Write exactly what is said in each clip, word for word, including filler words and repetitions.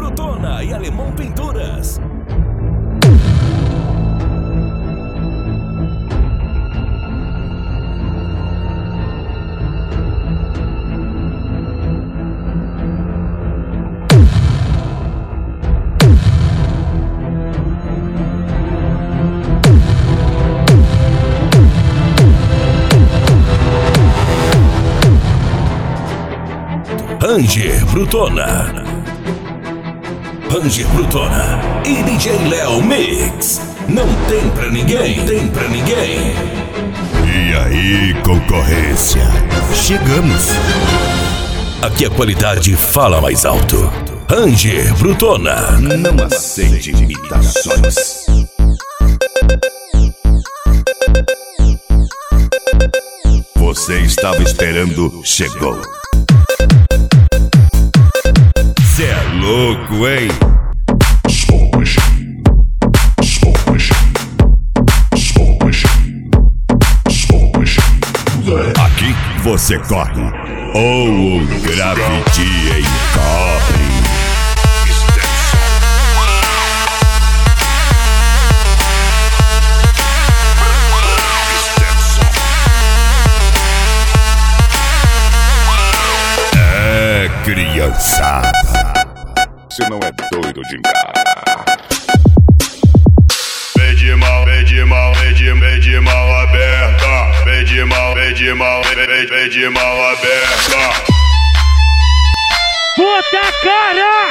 Brutona e Alemão Pinturas. Ranger Brutona. Ranger Brutona e D J Léo Mix. Não tem pra ninguém, não tem pra ninguém. E aí, concorrência? Chegamos. Aqui a qualidade fala mais alto. Ranger Brutona. Não aceite imitações. Você estava esperando, chegou. Cê é louco, hein? Smoke machine. Smoke machine. Smoke machine. Smoke machine. Aqui você corre ou o grafite encobre. É, criançada. Você não é doido de enganar. Vem de mal, vem de mal, vem de, vem de mal aberta. Vem de mal, vem de mal, vem, vem de mal aberta. Puta cara!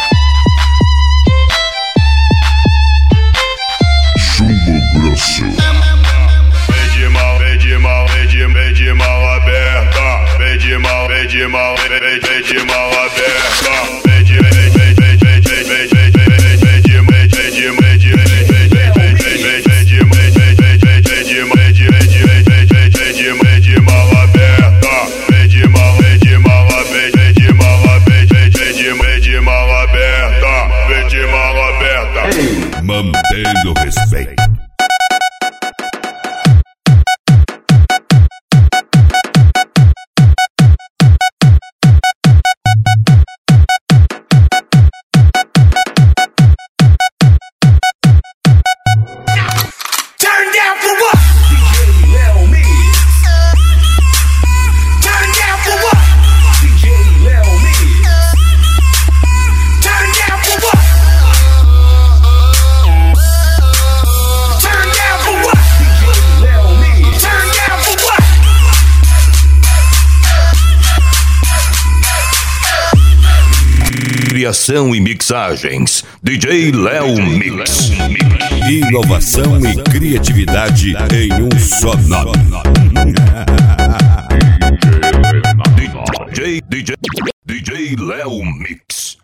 Chumbo grosso. Vem de mal, vem de mal, vem de, vem de mal aberta. Vem de mal, vem de mal, vem, vem, vem de mal aberta. Vem de, vem, vem, vem, vem, vem, vem, vem, vem, vem, vem de, vem de, vem de, vem de, vem, vem, vem, vem, vem, vem, vem de, vem, vem, vem, vem, vem de, vem de, vem de, vem, vem, vem, vem de, vem de mal aberta. Vem de mal, vem de mal, vem, vem de mal, vem, vem, vem de, vem de mal aberta. Vem de mal aberta. Mantendo o respeito. Criação e mixagens, D J Léo Mix. Inovação e criatividade em um só nome. D J, D J, D J Léo Mix.